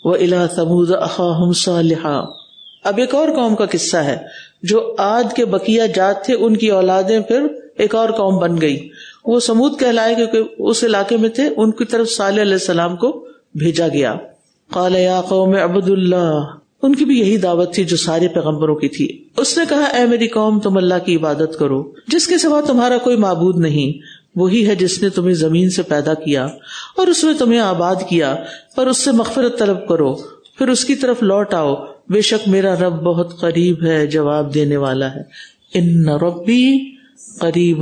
وَإِلَىٰ ثَمُودَ أَخَاهُمْ صَالِحًا۔ اب ایک اور قوم کا قصہ ہے، جو عاد کے بقیہ جات تھے، ان کی اولادیں پھر ایک اور قوم بن گئی، وہ سمود کہلائے کیونکہ اس علاقے میں تھے، ان کی طرف صالح علیہ السلام کو بھیجا گیا۔ قال یا قوم اعبدوا اللہ، ان کی بھی یہی دعوت تھی جو سارے پیغمبروں کی تھی۔ اس نے کہا اے میری قوم، تم اللہ کی عبادت کرو جس کے سوا تمہارا کوئی معبود نہیں، وہی ہے جس نے تمہیں زمین سے پیدا کیا اور اس میں تمہیں آباد کیا، پر اس سے مغفرت طلب کرو، پھر اس کی طرف لوٹ آؤ، بے شک میرا رب بہت قریب ہے، جواب دینے والا ہے۔ ان ربی قریب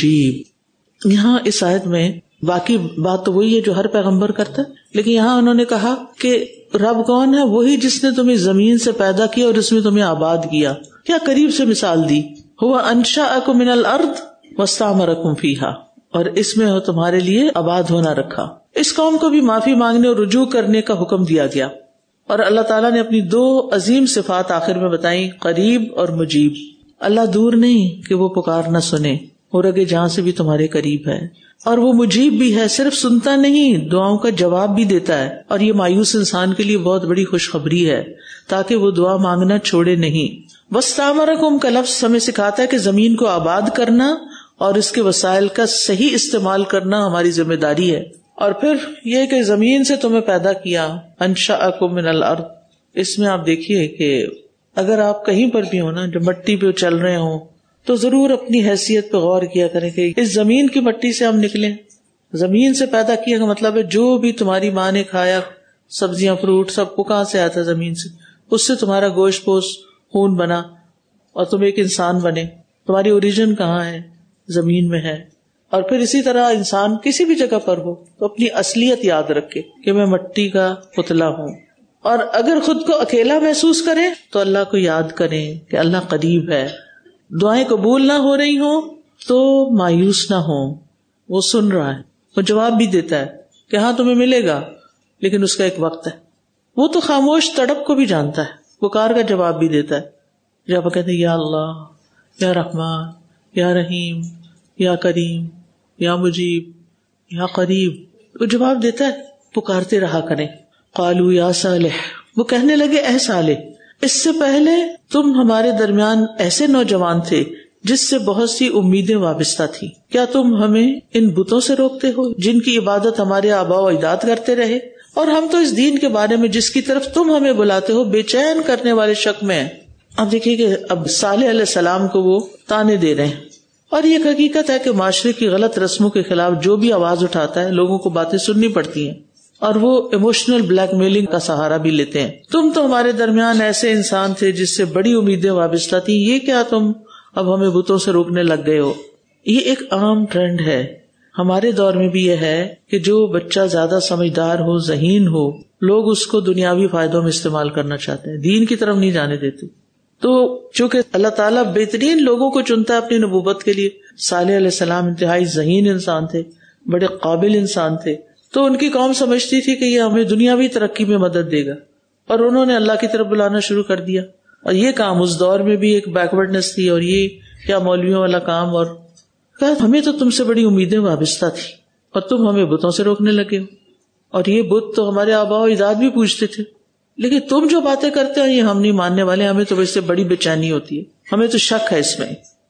مجیب۔ یہاں اس آیت میں باقی بات تو وہی ہے جو ہر پیغمبر کرتا ہے، لیکن یہاں انہوں نے کہا کہ رب کون ہے؟ وہی جس نے تمہیں زمین سے پیدا کیا اور اس میں تمہیں آباد کیا۔ کیا قریب سے مثال دی، ہوا انشأکم من الارض واستعمرکم فیہا، اور اس میں تمہارے لیے آباد ہونا رکھا۔ اس قوم کو بھی معافی مانگنے اور رجوع کرنے کا حکم دیا گیا، اور اللہ تعالیٰ نے اپنی دو عظیم صفات آخر میں بتائیں، قریب اور مجیب۔ اللہ دور نہیں کہ وہ پکار نہ سنے، وہ رگے جہاں سے بھی تمہارے قریب ہے، اور وہ مجیب بھی ہے، صرف سنتا نہیں، دعاؤں کا جواب بھی دیتا ہے۔ اور یہ مایوس انسان کے لیے بہت بڑی خوشخبری ہے، تاکہ وہ دعا مانگنا چھوڑے نہیں۔ وَاسْتَعْمَرَكُمْ کا لفظ ہمیں سکھاتا ہے کہ زمین کو آباد کرنا اور اس کے وسائل کا صحیح استعمال کرنا ہماری ذمہ داری ہے۔ اور پھر یہ کہ زمین سے تمہیں پیدا کیا، انشأکم من الارض، اس میں آپ دیکھیے کہ اگر آپ کہیں پر بھی ہو نا، جو مٹی پہ چل رہے ہوں، تو ضرور اپنی حیثیت پہ غور کیا کریں کہ اس زمین کی مٹی سے ہم نکلیں۔ زمین سے پیدا کیا کا مطلب ہے جو بھی تمہاری ماں نے کھایا، سبزیاں، فروٹ، سب کو کہاں سے آتا ہے؟ زمین سے۔ اس سے تمہارا گوشت پوست خون بنا اور تم ایک انسان بنے۔ تمہاری اوریجن کہاں ہے؟ زمین میں ہے۔ اور پھر اسی طرح انسان کسی بھی جگہ پر ہو تو اپنی اصلیت یاد رکھے کہ میں مٹی کا پتلا ہوں، اور اگر خود کو اکیلا محسوس کریں تو اللہ کو یاد کریں کہ اللہ قریب ہے۔ دعائیں قبول نہ ہو رہی ہوں تو مایوس نہ ہوں، وہ سن رہا ہے، وہ جواب بھی دیتا ہے کہ ہاں تمہیں ملے گا، لیکن اس کا ایک وقت ہے۔ وہ تو خاموش تڑپ کو بھی جانتا ہے، پکار کا جواب بھی دیتا ہے۔ جب کہتے ہیں یا اللہ، یا رحمان، یا رحیم، یا کریم، یا مجیب، یا قریب، وہ جواب دیتا ہے، پکارتے رہا کریں۔ قالوا یا صالح، وہ کہنے لگے اے صالح، اس سے پہلے تم ہمارے درمیان ایسے نوجوان تھے جس سے بہت سی امیدیں وابستہ تھی، کیا تم ہمیں ان بتوں سے روکتے ہو جن کی عبادت ہمارے آباء و اجداد کرتے رہے؟ اور ہم تو اس دین کے بارے میں جس کی طرف تم ہمیں بلاتے ہو بے چین کرنے والے شک میں ہیں۔ اب دیکھیے کہ اب صالح علیہ السلام کو وہ تانے دے رہے ہیں، اور یہ حقیقت ہے کہ معاشرے کی غلط رسموں کے خلاف جو بھی آواز اٹھاتا ہے، لوگوں کو باتیں سننی پڑتی ہیں، اور وہ ایموشنل بلیک میلنگ کا سہارا بھی لیتے ہیں۔ تم تو ہمارے درمیان ایسے انسان تھے جس سے بڑی امیدیں وابستہ تھیں، یہ کیا تم اب ہمیں بتوں سے روکنے لگ گئے ہو؟ یہ ایک عام ٹرینڈ ہے، ہمارے دور میں بھی یہ ہے کہ جو بچہ زیادہ سمجھدار ہو، ذہین ہو، لوگ اس کو دنیاوی فائدوں میں استعمال کرنا چاہتے ہیں، دین کی طرف نہیں جانے دیتے۔ تو چونکہ اللہ تعالیٰ بہترین لوگوں کو چنتا ہے اپنی نبوت کے لیے، صالح علیہ السلام انتہائی ذہین انسان تھے، بڑے قابل انسان تھے، تو ان کی قوم سمجھتی تھی کہ یہ ہمیں دنیاوی ترقی میں مدد دے گا، اور انہوں نے اللہ کی طرف بلانا شروع کر دیا۔ اور یہ کام اس دور میں بھی ایک بیکورڈنس تھی، اور یہ کیا مولویوں والا کام، اور کہا ہمیں تو تم سے بڑی امیدیں وابستہ تھی اور تم ہمیں بتوں سے روکنے لگے ہو، اور یہ بت تو ہمارے آباء و اجداد بھی پوجتے تھے، لیکن تم جو باتیں کرتے ہو یہ ہم نہیں ماننے والے، ہمیں تو اس سے بڑی بے چینی ہوتی ہے، ہمیں تو شک ہے اس میں۔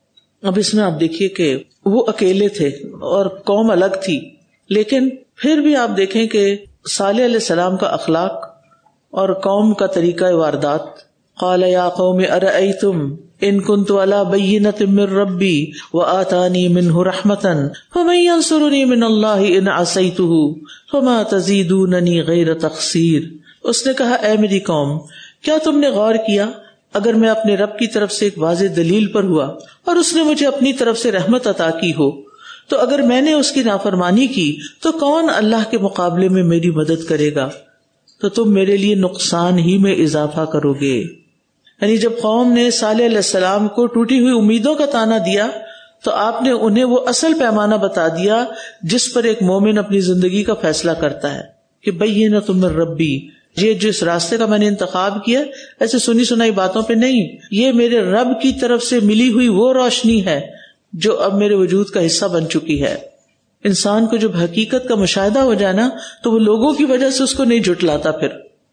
اب اس میں آپ دیکھیے کہ وہ اکیلے تھے اور قوم الگ تھی، لیکن پھر بھی آپ دیکھیں کہ صالح علیہ السلام کا اخلاق اور قوم کا طریقہ واردات۔ قال یا قوم ارأیتم ان کنت علی بینۃ من ربی وآتانی منہ رحمۃ فمن ینصرنی من اللہ ان عصیتہ فما تزیدوننی غیر تقصیر۔ اس نے کہا اے میری قوم، کیا تم نے غور کیا اگر میں اپنے رب کی طرف سے ایک واضح دلیل پر ہوا اور اس نے مجھے اپنی طرف سے رحمت عطا کی ہو، تو اگر میں نے اس کی نافرمانی کی تو کون اللہ کے مقابلے میں میری مدد کرے گا؟ تو تم میرے لیے نقصان ہی میں اضافہ کرو گے۔ یعنی جب قوم نے صالح علیہ السلام کو ٹوٹی ہوئی امیدوں کا تانا دیا تو آپ نے انہیں وہ اصل پیمانہ بتا دیا جس پر ایک مومن اپنی زندگی کا فیصلہ کرتا ہے کہ بینۃ من ربی، یہ جس راستے کا میں نے انتخاب کیا ایسے سنی سنائی باتوں پہ نہیں، یہ میرے رب کی طرف سے ملی ہوئی وہ روشنی ہے جو اب میرے وجود کا حصہ بن چکی ہے۔ انسان کو جب حقیقت کا مشاہدہ ہو جائے نا تو وہ لوگوں کی وجہ سے اس کو نہیں جھٹلاتا، پھر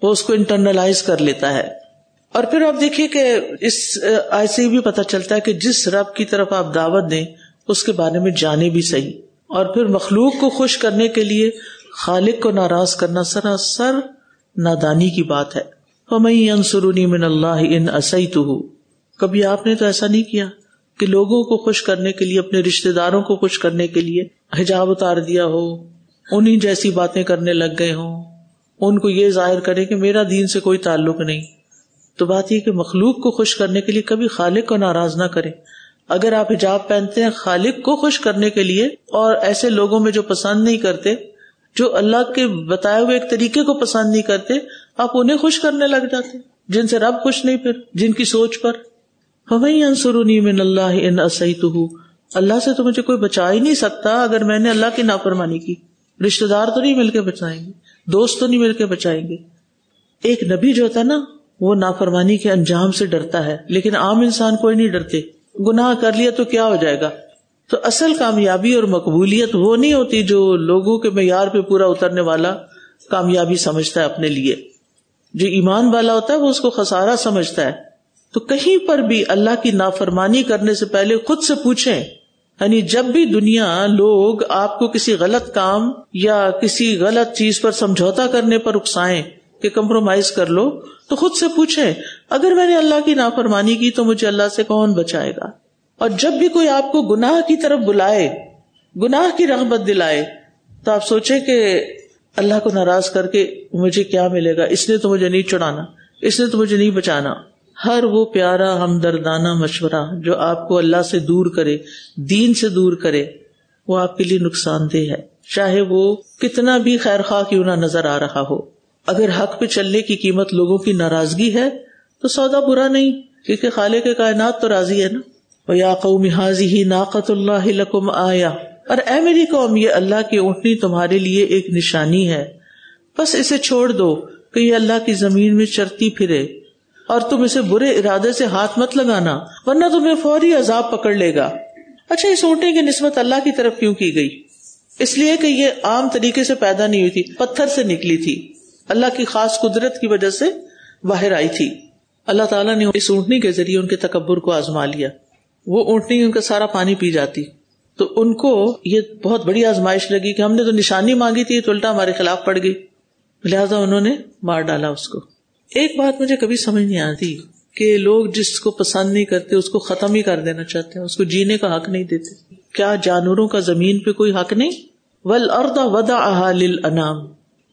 وہ اس کو انٹرنلائز کر لیتا ہے. اور پھر آپ دیکھیے کہ اس آیت سے بھی پتہ چلتا ہے کہ جس رب کی طرف آپ دعوت دیں اس کے بارے میں جانے بھی صحیح. اور پھر مخلوق کو خوش کرنے کے لیے خالق کو ناراض کرنا سراسر نادانی کی بات ہے. وَمَن يَنصُرُنِي مِنَ اللَّهِ إِنْ عَصَيْتُهُ. کبھی آپ نے تو ایسا نہیں کیا کہ لوگوں کو خوش کرنے کے لیے، اپنے رشتہ داروں کو خوش کرنے کے لیے حجاب اتار دیا ہو، انہی جیسی باتیں کرنے لگ گئے ہوں، ان کو یہ ظاہر کریں کہ میرا دین سے کوئی تعلق نہیں. تو بات یہ کہ مخلوق کو خوش کرنے کے لیے کبھی خالق کو ناراض نہ کریں. اگر آپ حجاب پہنتے ہیں خالق کو خوش کرنے کے لیے، اور ایسے لوگوں میں جو پسند نہیں کرتے، جو اللہ کے بتائے ہوئے ایک طریقے کو پسند نہیں کرتے، آپ انہیں خوش کرنے لگ جاتے جن سے رب خوش نہیں، پھر جن کی سوچ پر. فَمَن يَنصُرُنِي مِنَ اللَّهِ إِنْ عَصَيْتُهُ. اللہ سے تو مجھے کوئی بچا ہی نہیں سکتا اگر میں نے اللہ کی نافرمانی کی. رشتہ دار تو نہیں مل کے بچائیں گے، دوست تو نہیں مل کے بچائیں گے. ایک نبی جو ہوتا ہے نا، وہ نافرمانی کے انجام سے ڈرتا ہے، لیکن عام انسان کوئی نہیں ڈرتے. گناہ کر لیا تو کیا ہو جائے گا. تو اصل کامیابی اور مقبولیت وہ نہیں ہوتی جو لوگوں کے معیار پہ پورا اترنے والا کامیابی سمجھتا ہے اپنے لیے. جو ایمان والا ہوتا ہے وہ اس کو خسارہ سمجھتا ہے. تو کہیں پر بھی اللہ کی نافرمانی کرنے سے پہلے خود سے پوچھیں. یعنی جب بھی دنیا لوگ آپ کو کسی غلط کام یا کسی غلط چیز پر سمجھوتا کرنے پر اکسائیں کہ کمپرومائز کر لو، تو خود سے پوچھیں اگر میں نے اللہ کی نافرمانی کی تو مجھے اللہ سے کون بچائے گا. اور جب بھی کوئی آپ کو گناہ کی طرف بلائے، گناہ کی رغبت دلائے، تو آپ سوچیں کہ اللہ کو ناراض کر کے مجھے کیا ملے گا. اس نے تو مجھے نہیں چھڑانا، اس نے تو مجھے نہیں بچانا. ہر وہ پیارا ہمدردانہ مشورہ جو آپ کو اللہ سے دور کرے، دین سے دور کرے، وہ آپ کے لیے نقصان دہ ہے، چاہے وہ کتنا بھی خیر خواہ کیوں نہ نظر آ رہا ہو. اگر حق پہ چلنے کی قیمت لوگوں کی ناراضگی ہے تو سودا برا نہیں، کیونکہ خالق کائنات تو راضی ہے نا. وَيَا قَوْمِ هَٰذِهِ نَاقَةُ اللَّهِ لَكُمْ آیَةٌ. اور اے میری قوم، یہ اللہ کی اونٹنی تمہارے لیے ایک نشانی ہے، بس اسے چھوڑ دو کہ یہ اللہ کی زمین میں چرتی پھرے، اور تم اسے برے ارادے سے ہاتھ مت لگانا ورنہ تمہیں فوری عذاب پکڑ لے گا. اچھا، اس اونٹنی کی نسبت اللہ کی طرف کیوں کی گئی؟ اس لیے کہ یہ عام طریقے سے پیدا نہیں ہوئی تھی، پتھر سے نکلی تھی، اللہ کی خاص قدرت کی وجہ سے باہر آئی تھی. اللہ تعالیٰ نے اس اونٹنی کے ذریعے ان کے تکبر کو آزما لیا. وہ اونٹنی ان کا سارا پانی پی جاتی، تو ان کو یہ بہت بڑی آزمائش لگی کہ ہم نے تو نشانی مانگی تھی، تو الٹا ہمارے خلاف پڑ گئی، لہذا انہوں نے مار ڈالا اس کو. ایک بات مجھے کبھی سمجھ نہیں آتی کہ لوگ جس کو پسند نہیں کرتے اس کو ختم ہی کر دینا چاہتے ہیں، اس کو جینے کا حق نہیں دیتے. کیا جانوروں کا زمین پہ کوئی حق نہیں؟ وَالْأَرْضَ وَضَعَهَا لِلْأَنَامِ.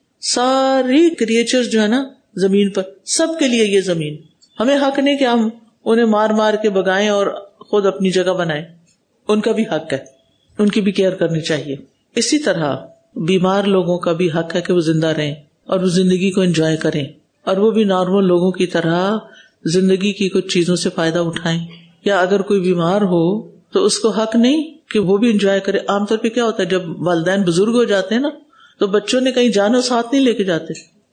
ساری کریچرز جو ہے نا زمین پر، سب کے لیے یہ زمین. ہمیں حق نہیں کہ ہم انہیں مار مار کے بگائیں اور خود اپنی جگہ بنائیں. ان کا بھی حق ہے، ان کی بھی کیئر کرنی چاہیے. اسی طرح بیمار لوگوں کا بھی حق ہے کہ وہ زندہ رہیں اور وہ زندگی کو انجوائے کریں، اور وہ بھی نارمل لوگوں کی طرح زندگی کی کچھ چیزوں سے فائدہ اٹھائیں. یا اگر کوئی بیمار ہو تو اس کو حق نہیں کہ وہ بھی انجوائے کرے. عام طور پہ کیا ہوتا ہے، جب والدین بزرگ ہو جاتے ہیں نا، تو بچوں نے کہیں جانا ساتھ نہیں لے کے جاتے،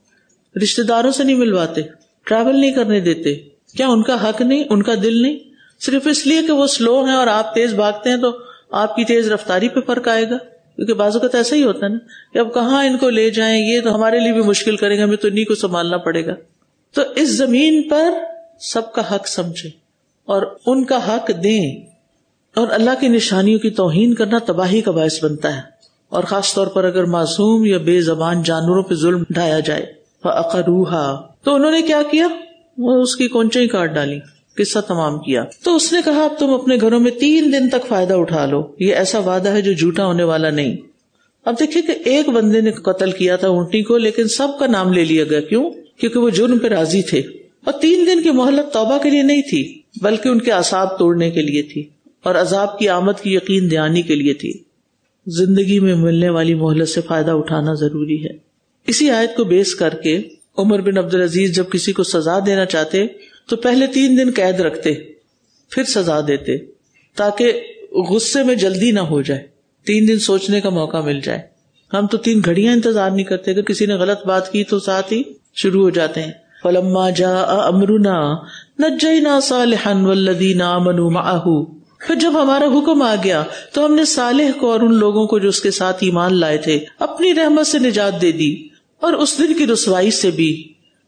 رشتہ داروں سے نہیں ملواتے، ٹریول نہیں کرنے دیتے. کیا ان کا حق نہیں، ان کا دل نہیں؟ صرف اس لیے کہ وہ سلو ہیں اور آپ تیز بھاگتے ہیں تو آپ کی تیز رفتاری پہ فرق آئے گا. کیونکہ بعض اوقات ایسا ہی ہوتا ہے نا کہ اب کہاں ان کو لے جائیں، یہ تو ہمارے لیے بھی مشکل کریں گے، ہمیں تو انہیں کو سنبھالنا پڑے گا. تو اس زمین پر سب کا حق سمجھیں اور ان کا حق دیں. اور اللہ کی نشانیوں کی توہین کرنا تباہی کا باعث بنتا ہے، اور خاص طور پر اگر معصوم یا بے زبان جانوروں پہ ظلم ڈھایا جائے. فَأَقَرُوهَا. تو انہوں نے کیا کیا؟ وہ اس کی کونچیں ہی کاٹ ڈالی. قصہ تمام کیا. تو اس نے کہا اب تم اپنے گھروں میں 3 دن تک فائدہ اٹھا لو، یہ ایسا وعدہ ہے جو جھوٹا ہونے والا نہیں. اب دیکھیے کہ ایک بندے نے قتل کیا تھا اونٹنی کو، لیکن سب کا نام لے لیا گیا. کیوں؟ کیونکہ وہ جرم پہ راضی تھے. اور 3 دن کی مہلت توبہ کے لیے نہیں تھی، بلکہ ان کے اعصاب توڑنے کے لیے تھی اور عذاب کی آمد کی یقین دہانی کے لیے تھی. زندگی میں ملنے والی مہلت سے فائدہ اٹھانا ضروری ہے. اسی آیت کو بیس کر کے عمر بن عبدالعزیز جب کسی کو سزا دینا چاہتے تو پہلے 3 دن قید رکھتے، پھر سزا دیتے، تاکہ غصے میں جلدی نہ ہو جائے، 3 دن سوچنے کا موقع مل جائے. ہم تو 3 گھڑیاں انتظار نہیں کرتے، اگر کسی نے غلط بات کی تو ساتھ ہی شروع ہو جاتے ہیں. فَلَمَّا جَاءَ أَمْرُنَا نَجَّيْنَا صَالِحًا وَالَّذِينَ آمَنُوا مَعَهُ. پھر جب ہمارا حکم آ گیا تو ہم نے صالح کو اور ان لوگوں کو جو اس کے ساتھ ایمان لائے تھے اپنی رحمت سے نجات دے دی، اور اس دن کی رسوائی سے بھی.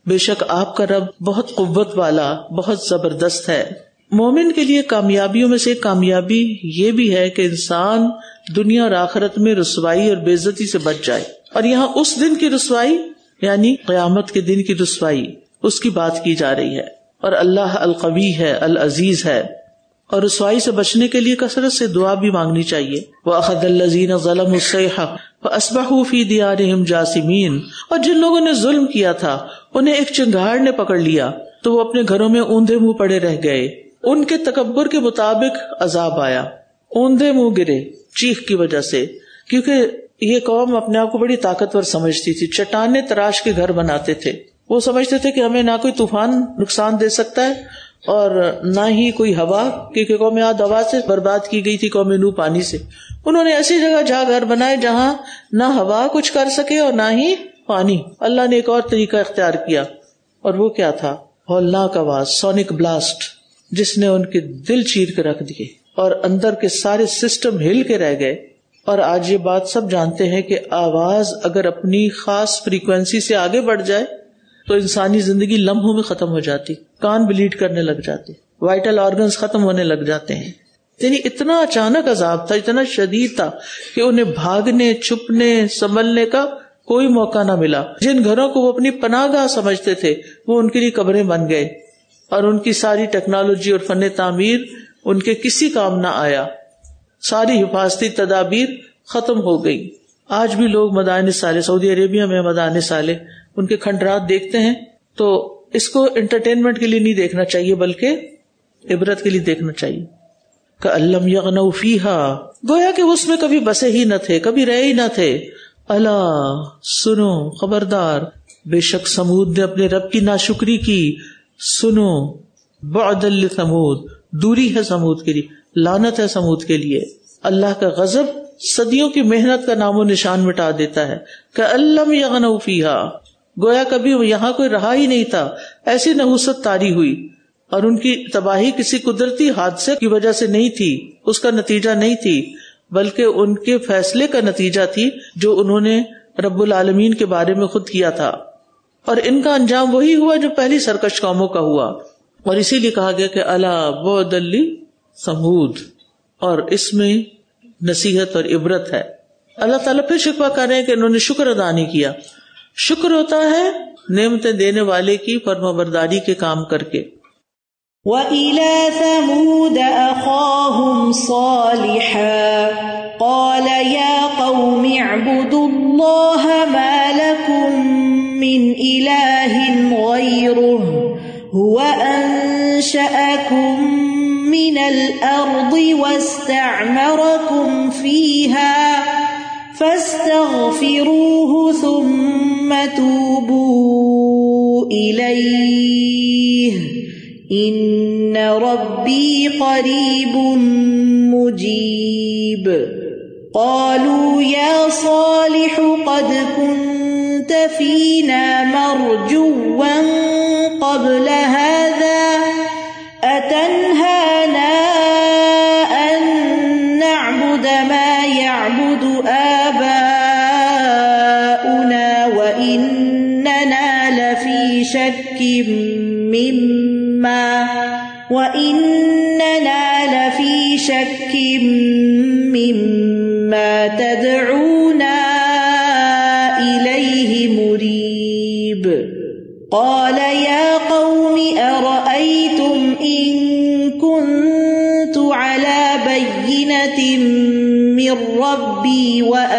بے شک آپ کا رب بہت قوت والا، بہت زبردست ہے. مومن کے لیے کامیابیوں میں سے ایک کامیابی یہ بھی ہے کہ انسان دنیا اور آخرت میں رسوائی اور بے عزتی سے بچ جائے. اور یہاں اس دن کی رسوائی یعنی قیامت کے دن کی رسوائی، اس کی بات کی جا رہی ہے. اور اللہ القوی ہے، العزیز ہے. اور رسوائی سے بچنے کے لیے کثرت سے دعا بھی مانگنی چاہیے. وَأَخَذَ الَّذِينَ ظَلَمُوا الصَّيْحَةُ فَأَصْبَحُوا فِي دِيَارِهِمْ جَاثِمِينَ. اور جن لوگوں نے ظلم کیا تھا انہیں ایک چنگاڑ نے پکڑ لیا تو وہ اپنے گھروں میں اوندھے منہ پڑے رہ گئے. ان کے تکبر کے مطابق عذاب آیا. اوندھے منہ گرے چیخ کی وجہ سے، کیونکہ یہ قوم اپنے آپ کو بڑی طاقتور سمجھتی تھی. چٹانیں تراش کے گھر بناتے تھے. وہ سمجھتے تھے کہ ہمیں نہ کوئی طوفان نقصان دے سکتا ہے اور نہ ہی کوئی ہوا، کیونکہ قوم عاد ہوا سے برباد کی گئی تھی، قوم نوح پانی سے. انہوں نے ایسی جگہ جہاں گھر بنائے جہاں نہ ہوا کچھ کر سکے اور نہ ہی پانی. اللہ نے ایک اور طریقہ اختیار کیا، اور وہ کیا تھا؟ ہولناک آواز، سونک بلاسٹ، جس نے ان کے دل چیر کے رکھ دیے اور اندر کے سارے سسٹم ہل کے رہ گئے. اور آج یہ بات سب جانتے ہیں کہ آواز اگر اپنی خاص فریکوینسی سے آگے بڑھ جائے تو انسانی زندگی لمحوں میں ختم ہو جاتی، کان بلیڈ کرنے لگ جاتے، وائٹل آرگنز ختم ہونے لگ جاتے ہیں. یعنی اتنا اچانک عذاب تھا، اتنا شدید تھا کہ انہیں بھاگنے، چھپنے، سنبھلنے کا کوئی موقع نہ ملا. جن گھروں کو وہ اپنی پناہ گاہ سمجھتے تھے وہ ان کے لیے قبریں بن گئے، اور ان کی ساری ٹیکنالوجی اور فن تعمیر ان کے کسی کام نہ آیا. ساری حفاظتی تدابیر ختم ہو گئی. آج بھی لوگ مدائن صالح، سعودی عربیہ میں مدائن صالح، ان کے کھنڈرات دیکھتے ہیں تو اس کو انٹرٹینمنٹ کے لیے نہیں دیکھنا چاہیے بلکہ عبرت کے لیے دیکھنا چاہیے. کألم یغنوا فیہا، گویا کہ اس میں کبھی بسے ہی نہ تھے، کبھی رہے ہی نہ تھے. الا سنو، خبردار، بے شک سمود نے اپنے رب کی ناشکری کی. سنو، بعدا لثمود، دوری ہے سمود کے لیے، لعنت ہے سمود کے لیے. اللہ کا غضب صدیوں کی محنت کا نام و نشان مٹا دیتا ہے. کألم یغنوا فیہا، گویا کبھی یہاں کوئی رہا ہی نہیں تھا. ایسی نحوست طاری ہوئی، اور ان کی تباہی کسی قدرتی حادثے کی وجہ سے نہیں تھی، اس کا نتیجہ نہیں تھی، بلکہ ان کے فیصلے کا نتیجہ تھی جو انہوں نے رب العالمین کے بارے میں خود کیا تھا. اور ان کا انجام وہی ہوا جو پہلی سرکش قوموں کا ہوا. اور اسی لیے کہا گیا کہ الا بعدا لثمود، اور اس میں نصیحت اور عبرت ہے. اللہ تعالیٰ پھر شکوہ کر رہے ہیں کہ انہوں نے شکر ادا نہیں کیا. شکر ہوتا ہے نعمتیں دینے والے کی فرمانبرداری کے کام کر کے. وَإِلَى ثَمُودَ أَخَاهُمْ صَالِحًا قَالَ يَا قَوْمِ اعْبُدُوا اللَّهَ مَا لَكُمْ مِنْ إِلَٰهٍ غَيْرُهُ هُوَ أَنشَأَكُم مِّنَ الْأَرْضِ وَاسْتَعْمَرَكُمْ فِيهَا فَاسْتَغْفِرُوهُ ثُمَّ تُوبُوا إِلَيْهِ إِنَّ رَبِّي قَرِيبٌ مُجِيبٌ. قَالُوا يَا صَالِحُ قَدْ كُنْتَ فِينَا مَرْجُوًّا قَبْلَ هَذَا أَتَنْهَانَا أَن نَّعْبُدَ مَا يَعْبُدُ آبَاؤُنَا وَإِنَّنَا لَفِي شَكٍّ مِّمَّا تَدْعُونَا إِلَيْهِ مُرِيبٌ. قَالَ يَا قَوْمِ أَرَأَيْتُمْ إِن كُنتُ عَلَى بَيِّنَةٍ مِّن رَّبِّي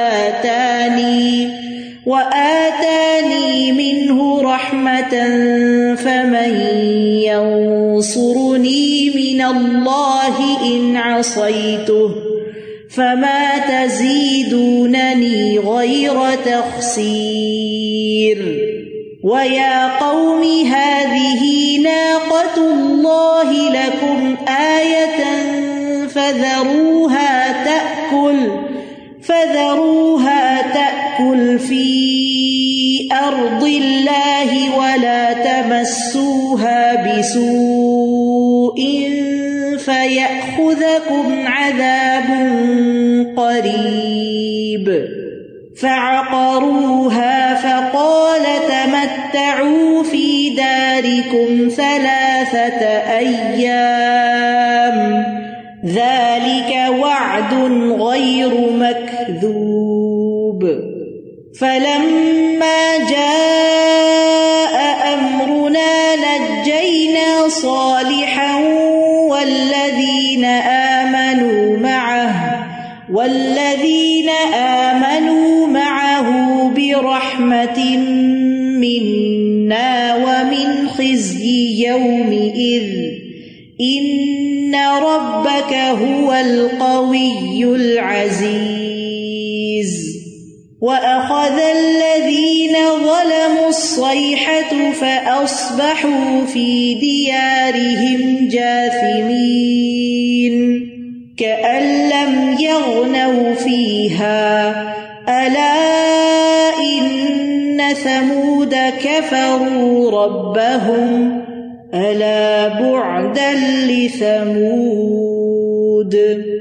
وَآتَانِي مِنْهُ رَحْمَةً فَمَن يَنصُرُنِي مِنَ اللَّهِ إِنْ عَصَيْتُهُ فَمَا تَزِيدُونَنِي غَيْرَ تَخْسِيرٍ. وَيَا قَوْمِ هَٰذِهِ نَاقَةُ اللَّهِ لَكُمْ آيَةً فَذَرُوهَا تَأْكُلْ فِي أَرْضِ اللَّهِ وَلَا تَمَسُّوهَا بِسُوءٍ فَيَأْخُذَكُمْ عَذَابٌ قَرِيبٌ. فَعَقَرُوهَا فَقَالَ تَمَتَّعُوا فِي دياركم 3 أيام ذلك وعد غير مكذوب فلما جاء أمرنا نجينا صالحا والذين آمنوا معه برحمة منا ومن خزي يومئذ إن ربك هو القوي العزيز وأخذ الذين ظلموا الصيحة فأصبحوا في ديارهم جاثمين كأن لم يغنوا فيها ألا إن ثمود كفروا ربهم ألا بعدا لثمود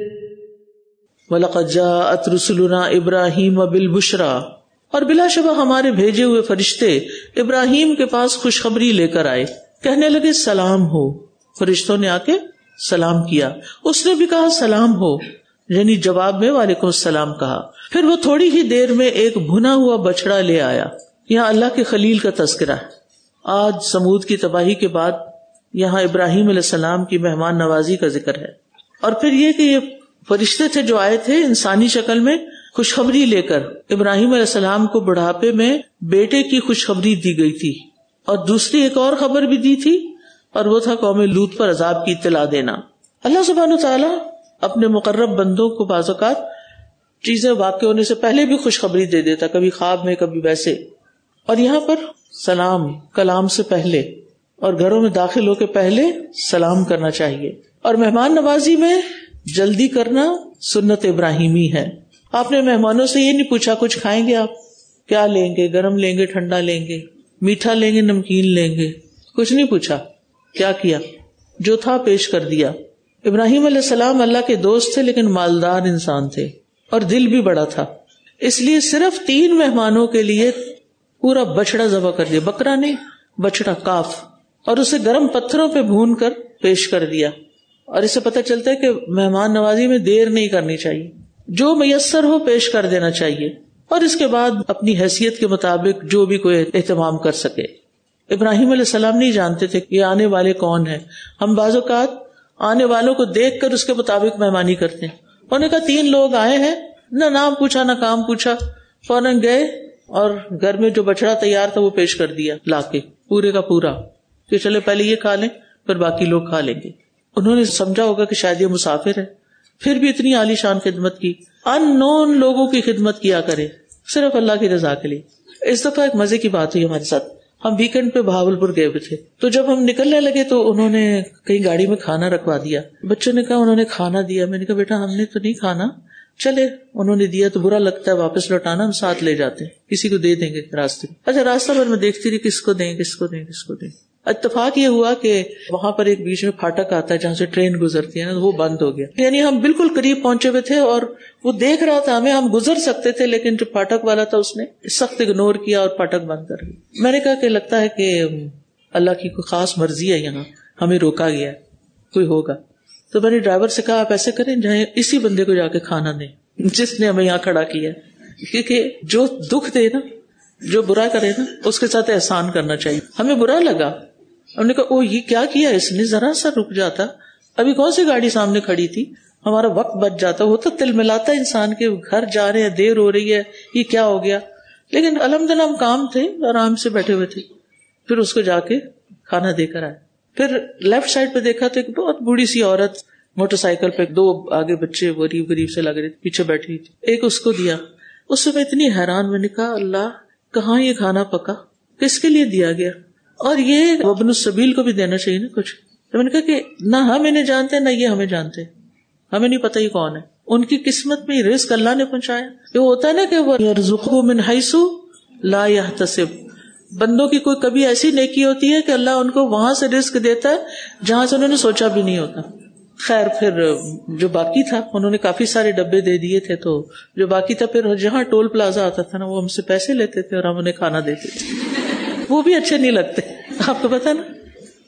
وَلَقَدْ جَاءَتْ رُسُلُنَا إِبْرَاهِيمَ بِالْبُشْرَى، اور بلا شبہ ہمارے بھیجے ہوئے فرشتے ابراہیم کے پاس خوشخبری لے کر آئے، کہنے لگے سلام ہو۔ فرشتوں نے آ کے سلام کیا، اس نے بھی کہا سلام ہو، یعنی جواب میں وعلیکم السلام کہا۔ پھر وہ تھوڑی ہی دیر میں ایک بھنا ہوا بچڑا لے آیا۔ یہاں اللہ کے خلیل کا تذکرہ ہے۔ آج سمود کی تباہی کے بعد یہاں ابراہیم علیہ السلام کی مہمان نوازی کا ذکر ہے، اور پھر یہ کہ یہ فرشتے تھے جو آئے تھے انسانی شکل میں خوشخبری لے کر۔ ابراہیم علیہ السلام کو بڑھاپے میں بیٹے کی خوشخبری دی گئی تھی، اور دوسری ایک اور خبر بھی دی تھی، اور وہ تھا قوم لوط پر عذاب کی اطلاع دینا۔ اللہ سبحانہ وتعالی اپنے مقرب بندوں کو بعض اوقات چیزیں واقع ہونے سے پہلے بھی خوشخبری دے دیتا، کبھی خواب میں کبھی ویسے۔ اور یہاں پر سلام کلام سے پہلے اور گھروں میں داخل ہو کے پہلے سلام کرنا چاہیے، اور مہمان نوازی میں جلدی کرنا سنت ابراہیمی ہے۔ آپ نے مہمانوں سے یہ نہیں پوچھا کچھ کھائیں گے آپ، کیا لیں گے، گرم لیں گے ٹھنڈا لیں گے، میٹھا لیں گے نمکین لیں گے، کچھ نہیں پوچھا۔ کیا کیا؟ جو تھا پیش کر دیا۔ ابراہیم علیہ السلام اللہ کے دوست تھے لیکن مالدار انسان تھے اور دل بھی بڑا تھا، اس لیے صرف 3 مہمانوں کے لیے پورا بچڑا ذبح کر دیا، بکرا نہیں بچڑا کاف، اور اسے گرم پتھروں پہ بھون کر پیش کر دیا۔ اور اس سے پتہ چلتا ہے کہ مہمان نوازی میں دیر نہیں کرنی چاہیے، جو میسر ہو پیش کر دینا چاہیے، اور اس کے بعد اپنی حیثیت کے مطابق جو بھی کوئی اہتمام کر سکے۔ ابراہیم علیہ السلام نہیں جانتے تھے کہ یہ آنے والے کون ہیں۔ ہم بعض اوقات آنے والوں کو دیکھ کر اس کے مطابق مہمانی کرتے ہیں۔ انہوں نے کہا 3 لوگ آئے ہیں، نہ نام پوچھا نہ کام پوچھا، فوراً گئے اور گھر میں جو بچڑا تیار تھا وہ پیش کر دیا لا کے پورے کا پورا، کہ چلے پہلے یہ کھا لیں پھر باقی لوگ کھا لیں گے۔ انہوں نے سمجھا ہوگا کہ شاید یہ مسافر ہے، پھر بھی اتنی عالی شان خدمت کی۔ ان نون لوگوں کی خدمت کیا کرے صرف اللہ کی رضا کے لیے۔ اس دفعہ ایک مزے کی بات ہوئی ہمارے ساتھ، ہم ویکینڈ پہ بہاولپور گئے ہوئے تھے، تو جب ہم نکلنے لگے تو انہوں نے کہیں گاڑی میں کھانا رکھوا دیا۔ بچوں نے کہا انہوں نے کھانا دیا، میں نے کہا بیٹا ہم نے تو نہیں کھانا، چلے انہوں نے دیا تو برا لگتا ہے واپس لوٹانا، ہم ساتھ لے جاتے ہیں، کسی کو دے دیں گے راستے میں۔ اچھا راستہ بھر میں دیکھتی رہی کس کو دیں کس کو دیں کس کو دیں۔ اتفاق یہ ہوا کہ وہاں پر ایک بیچ میں پھاٹک آتا ہے جہاں سے ٹرین گزرتی ہے نا، وہ بند ہو گیا، یعنی ہم بالکل قریب پہنچے ہوئے تھے اور وہ دیکھ رہا تھا ہمیں، ہم گزر سکتے تھے، لیکن جو پھاٹک والا تھا اس نے سخت اگنور کیا اور پھاٹک بند کر دی۔ میں نے کہا کہ لگتا ہے کہ اللہ کی کوئی خاص مرضی ہے، یہاں ہمیں روکا گیا ہے، کوئی ہوگا۔ تو میں نے ڈرائیور سے کہا آپ ایسے کریں جہاں اسی بندے کو جا کے کھانا دیں جس نے ہمیں یہاں کھڑا کیا، کیونکہ جو دکھ دے نا، جو برا کرے نا، اس کے ساتھ احسان کرنا چاہیے۔ ہمیں برا لگا، ہم نے کہا او یہ کیا کیا اس نے، ذرا سا رک جاتا، ابھی کون سی گاڑی سامنے کھڑی تھی، ہمارا وقت بچ جاتا۔ وہ تو تل ملاتا انسان کے، گھر جا رہے ہیں دیر ہو رہی ہے، یہ کیا ہو گیا، لیکن الحمدللہ ہم کام تھے آرام سے بیٹھے ہوئے تھے۔ پھر اس کو جا کے کھانا دے کر آئے۔ پھر لیفٹ سائڈ پہ دیکھا تو ایک بہت بوڑھی سی عورت موٹر سائیکل پہ، 2 آگے بچے غریب غریب سے لگ رہے تھے، پیچھے بیٹھی تھی، ایک اس کو دیا۔ اس سے میں اتنی حیران، میں نے کہا اللہ کہاں یہ کھانا پکا، کس کے لیے دیا گیا، اور یہ ابن السبیل کو بھی دینا چاہیے نا کچھ۔ تو میں نے کہا کہ نہ ہم انہیں جانتے نہ یہ ہمیں جانتے، ہمیں نہیں پتا یہ کون ہے، ان کی قسمت میں رزق اللہ نے پہنچایا۔ یہ ہوتا ہے نا کہ وہ یرزقہ من حیث لا یحتسب، بندوں کی کوئی کبھی ایسی نیکی ہوتی ہے کہ اللہ ان کو وہاں سے رزق دیتا ہے جہاں سے انہوں نے سوچا بھی نہیں ہوتا۔ خیر پھر جو باقی تھا انہوں نے کافی سارے ڈبے دے دیے تھے، تو جو باقی تھا پھر جہاں ٹول پلازا آتا تھا نا وہ ہم سے پیسے لیتے تھے اور ہم انہیں کھانا دیتے تھے، وہ بھی اچھے نہیں لگتے، آپ کو پتا نا،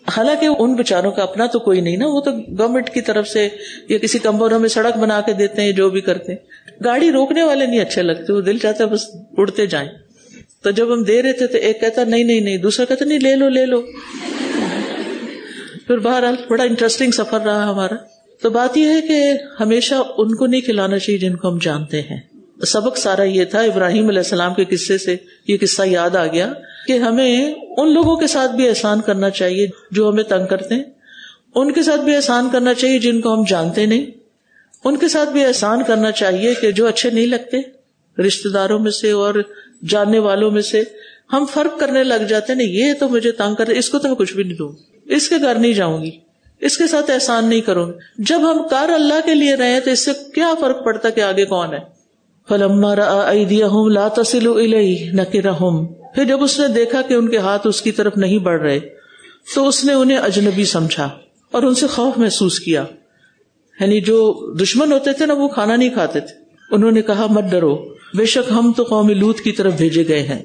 حالانکہ ان بیچاروں کا اپنا تو کوئی نہیں نا، وہ تو گورنمنٹ کی طرف سے یا کسی کمپنیوں میں سڑک بنا کے دیتے ہیں، جو بھی کرتے ہیں. گاڑی روکنے والے نہیں اچھے لگتے، وہ دل چاہتا ہے بس اڑتے جائیں. تو جب ہم دے رہے تھے تو ایک کہتا نہیں، دوسرا کہتا نہیں لے لو. پھر بہرحال بڑا انٹرسٹنگ سفر رہا ہمارا. تو بات یہ ہے کہ ہمیشہ ان کو نہیں کھلانا چاہیے جن کو ہم جانتے ہیں. سبق سارا یہ تھا. ابراہیم علیہ السلام کے قصے سے یہ قصہ یاد آ گیا کہ ہمیں ان لوگوں کے ساتھ بھی احسان کرنا چاہیے جو ہمیں تنگ کرتے ہیں، ان کے ساتھ بھی احسان کرنا چاہیے جن کو ہم جانتے نہیں، ان کے ساتھ بھی احسان کرنا چاہیے کہ جو اچھے نہیں لگتے رشتہ داروں میں سے اور جاننے والوں میں سے. ہم فرق کرنے لگ جاتے ہیں، یہ تو مجھے تنگ کر رہے، اس کو تو میں کچھ بھی نہیں دوں، اس کے گھر نہیں جاؤں گی، اس کے ساتھ احسان نہیں کروں گی. جب ہم کار اللہ کے لیے رہے تو اس سے کیا فرق پڑتا کہ آگے کون ہے. فَلَمَّا رَأَىٰ أَيْدِيَهُمْ لَا تَصِلُ إِلَيْهِ نَكِرَهُمْ، پھر جب اس نے دیکھا کہ ان کے ہاتھ اس کی طرف نہیں بڑھ رہے تو اس نے انہیں اجنبی سمجھا اور ان سے خوف محسوس کیا. یعنی جو دشمن ہوتے تھے نا وہ کھانا نہیں کھاتے تھے. انہوں نے کہا مت ڈرو، بے شک ہم تو قوم لوط کی طرف بھیجے گئے ہیں.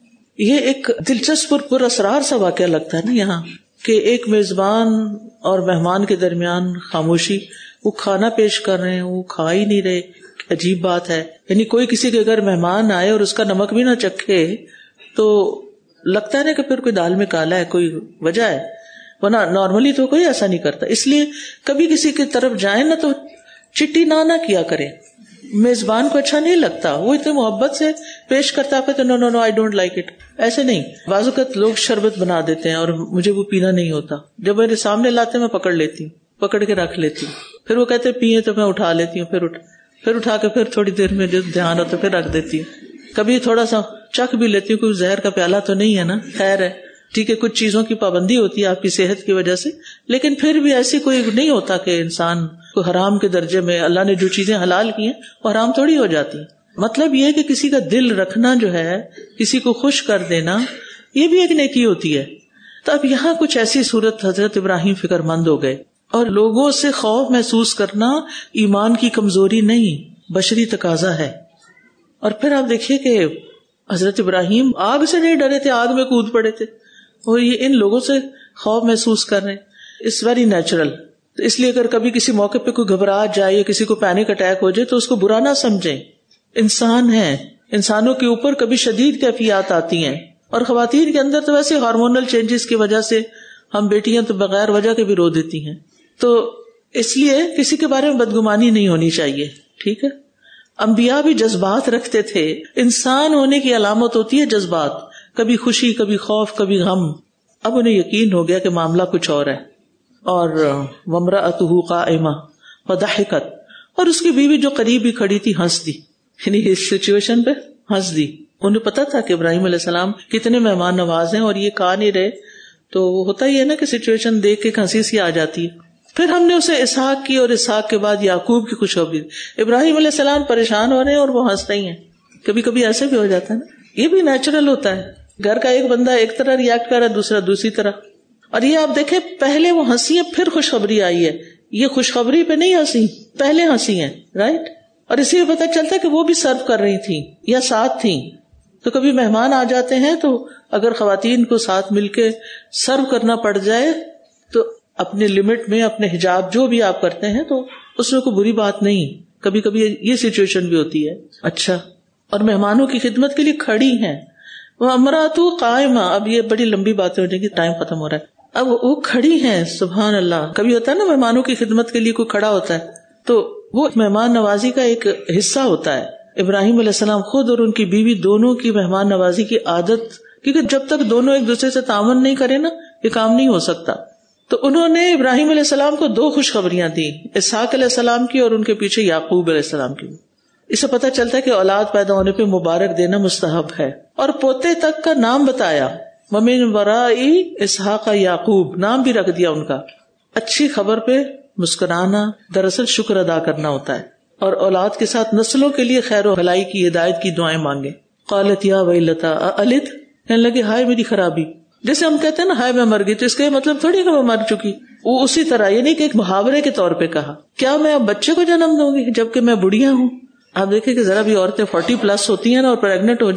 یہ ایک دلچسپ اور پر اسرار سا واقعہ لگتا ہے نا یہاں، کہ ایک میزبان اور مہمان کے درمیان خاموشی، وہ کھانا پیش کر رہے ہیں، وہ کھا ہی نہیں رہے. عجیب بات ہے. یعنی کوئی کسی کے گھر مہمان آئے اور اس کا نمک بھی نہ چکھے تو لگتا ہے نا کہ پھر کوئی دال میں کالا ہے، کوئی وجہ ہے، ورنہ نارملی تو کوئی ایسا نہیں کرتا. اس لیے کبھی کسی کی طرف جائیں نا تو چٹی نہ کیا کریں. میزبان کو اچھا نہیں لگتا، وہ اتنے محبت سے پیش کرتا ہے تو no I don't like it, ایسے نہیں. بعض اوقات لوگ شربت بنا دیتے ہیں اور مجھے وہ پینا نہیں ہوتا، جب میرے سامنے لاتے میں پکڑ لیتی ہوں، پکڑ کے رکھ لیتی ہوں. پھر وہ کہتے پیئے تو میں اٹھا لیتی ہوں، پھر اٹھا کے پھر تھوڑی دیر میں جو دھیان ہوتا پھر رکھ دیتی ہوں. کبھی تھوڑا سا چکھ بھی لیتی ہوں، کوئی زہر کا پیالہ تو نہیں ہے نا، خیر ہے ٹھیک ہے. کچھ چیزوں کی پابندی ہوتی ہے آپ کی صحت کی وجہ سے، لیکن پھر بھی ایسی کوئی نہیں ہوتا کہ انسان کو حرام کے درجے میں، اللہ نے جو چیزیں حلال کی ہیں وہ حرام تھوڑی ہو جاتی ہیں. مطلب یہ ہے کہ کسی کا دل رکھنا جو ہے، کسی کو خوش کر دینا، یہ بھی ایک نیکی ہوتی ہے. تو اب یہاں کچھ ایسی صورت، حضرت ابراہیم فکر مند ہو گئے. اور لوگوں سے خوف محسوس کرنا ایمان کی کمزوری نہیں، بشری تقاضا ہے. اور پھر آپ دیکھیے کہ حضرت ابراہیم آگ سے نہیں ڈرے تھے، آگ میں کود پڑے تھے، اور یہ ان لوگوں سے خوف محسوس کر رہے ہیں. It's very natural. تو اس لیے اگر کبھی کسی موقع پہ کوئی گھبراہٹ جائے یا کسی کو پینک اٹیک ہو جائے تو اس کو برا نہ سمجھیں. انسان ہے، انسانوں کے اوپر کبھی شدید کیفیات آتی ہیں، اور خواتین کے اندر تو ویسے ہارمونل چینجز کی وجہ سے ہم بیٹیاں تو بغیر وجہ کے بھی رو دیتی ہیں. تو اس لیے کسی کے بارے میں بدگمانی نہیں ہونی چاہیے. ٹھیک ہے. انبیاء بھی جذبات رکھتے تھے. انسان ہونے کی علامت ہوتی ہے جذبات، کبھی خوشی، کبھی خوف، کبھی غم. اب انہیں یقین ہو گیا کہ معاملہ کچھ اور ہے. اور وامرأتہ قائمہ فضحکت، اور اس کی بیوی جو قریب ہی کھڑی تھی ہنس دی. یعنی اس سچویشن پہ ہنس دی. انہیں پتا تھا کہ ابراہیم علیہ السلام کتنے مہمان نواز ہیں اور یہ کہا نہیں رہے، تو ہوتا ہی ہے نا کہ سچویشن دیکھ کے ہنسی سی آ جاتی ہے. پھر ہم نے اسے اسحاق کی، اور اسحاق کے بعد یعقوب کی خوشخبری. ابراہیم علیہ السلام پریشان ہو رہے ہیں اور وہ ہنس رہی ہیں. کبھی کبھی ایسے بھی ہو جاتا ہے نا، یہ بھی نیچرل ہوتا ہے. گھر کا ایک بندہ ایک طرح ریئیکٹ کر رہا ہے، دوسرا دوسری طرح. اور یہ آپ دیکھیں پہلے وہ ہنسی ہے پھر خوشخبری آئی ہے. یہ خوشخبری پہ نہیں ہنسی، پہلے ہنسی ہیں، رائٹ. اور اسی میں پتہ چلتا ہے کہ وہ بھی سرو کر رہی تھی یا ساتھ تھیں. تو کبھی مہمان آ جاتے ہیں تو اگر خواتین کو ساتھ مل کے سرو کرنا پڑ جائے تو اپنے لمٹ میں، اپنے حجاب جو بھی آپ کرتے ہیں تو اس میں کوئی بری بات نہیں. کبھی کبھی یہ سچویشن بھی ہوتی ہے. اچھا، اور مہمانوں کی خدمت کے لیے کھڑی ہیں. وہ امراتو قائمہ، اب یہ بڑی لمبی باتیں ہو جائیں گی، ٹائم ختم ہو رہا ہے. اب وہ کھڑی ہیں، سبحان اللہ. کبھی ہوتا ہے نا مہمانوں کی خدمت کے لیے کوئی کھڑا ہوتا ہے، تو وہ مہمان نوازی کا ایک حصہ ہوتا ہے. ابراہیم علیہ السلام خود اور ان کی بیوی دونوں کی مہمان نوازی کی عادت، کیونکہ جب تک دونوں ایک دوسرے سے تعاون نہیں کرے نا یہ کام نہیں ہو سکتا. تو انہوں نے ابراہیم علیہ السلام کو 2 خوشخبریاں دی، اسحاق علیہ السلام کی اور ان کے پیچھے یعقوب علیہ السلام کی. اس سے پتہ چلتا ہے کہ اولاد پیدا ہونے پہ مبارک دینا مستحب ہے. اور پوتے تک کا نام بتایا، ومن ورائی اسحاق یعقوب، نام بھی رکھ دیا ان کا. اچھی خبر پہ مسکرانا دراصل شکر ادا کرنا ہوتا ہے، اور اولاد کے ساتھ نسلوں کے لیے خیر و بھلائی کی ہدایت کی دعائیں مانگے. قالت یا ویلتا الد، کہنے لگے ہائے میری خرابی. جیسے ہم کہتے ہیں نا ہائے میں مر گئی، تو اس کا یہ مطلب تھوڑی کہ میں مر چکی. وہ اسی طرح یہ نہیں کہ ایک محاورے کے طور پہ کہا، کیا میں اب بچے کو جنم دوں گی جبکہ میں بڑھیا ہوں. آپ دیکھیں کہ ذرا بھی عورتیں 40+ ہوتی ہیں نا اور پریگنٹ ہو جائیں